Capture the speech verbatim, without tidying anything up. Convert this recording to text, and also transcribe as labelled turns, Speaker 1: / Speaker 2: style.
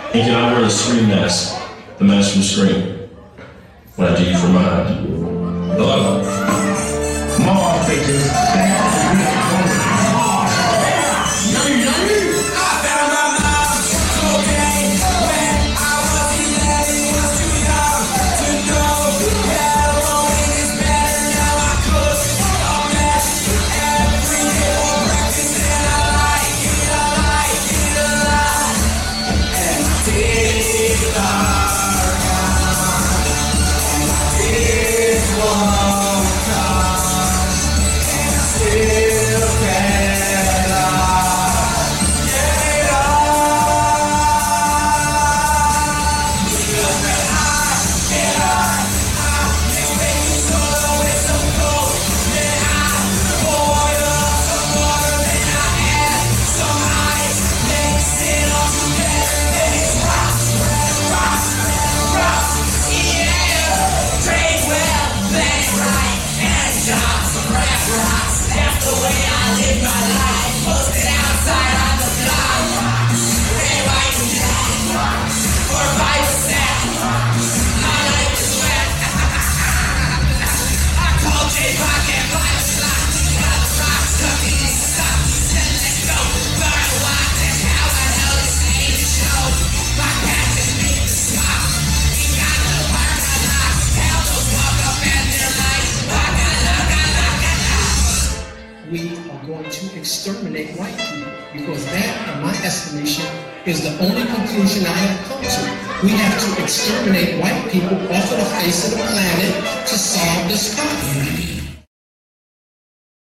Speaker 1: And can I wear the Scream mask? The mask from Scream? When I do you from behind. Hello?
Speaker 2: More bitches.
Speaker 3: We are going to exterminate white people because that, in my estimation, is the only conclusion I have come to. We have to exterminate white people off of the face of the planet to solve this problem.